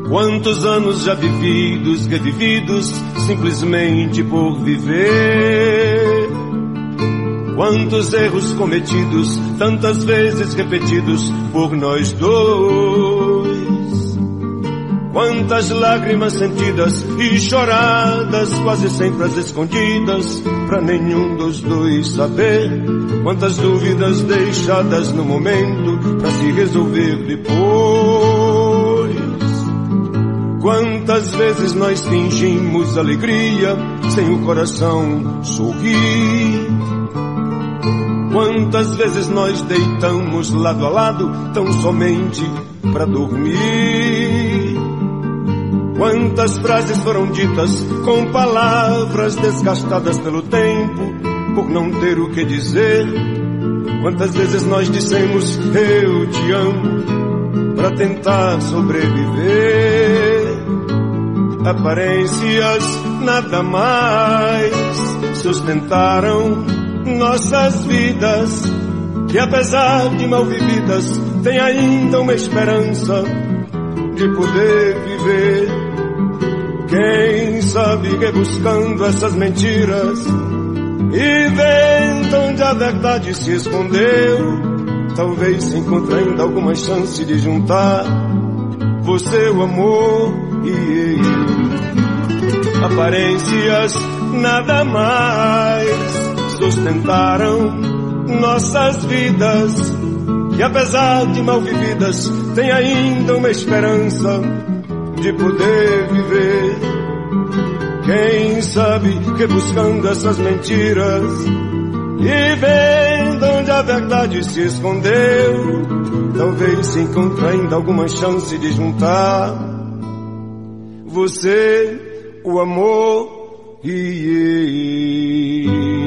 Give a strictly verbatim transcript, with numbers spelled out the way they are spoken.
Quantos anos já vividos, revividos, simplesmente por viver. Quantos erros cometidos, tantas vezes repetidos por nós dois. Quantas lágrimas sentidas e choradas, quase sempre as escondidas, pra nenhum dos dois saber. Quantas dúvidas deixadas no momento, pra se resolver depois. Quantas vezes nós fingimos alegria, sem o coração sorrir. Quantas vezes nós deitamos lado a lado, tão somente pra dormir. Quantas frases foram ditas com palavras desgastadas pelo tempo, por não ter o que dizer. Quantas vezes nós dissemos eu te amo, pra tentar sobreviver. Aparências nada mais sustentaram nossas vidas, que apesar de mal vividas, tem ainda uma esperança de poder viver. Quem sabe rebuscando essas mentiras e vendo onde a verdade se escondeu, talvez se encontre ainda alguma chance de juntar você, o amor e eu. Aparências nada mais sustentaram nossas vidas, que apesar de mal vividas, tem ainda uma esperança de poder viver. Quem sabe rebuscando essas mentiras e vendo onde a verdade se escondeu, talvez se encontre ainda alguma chance de juntar você, o amor e eu.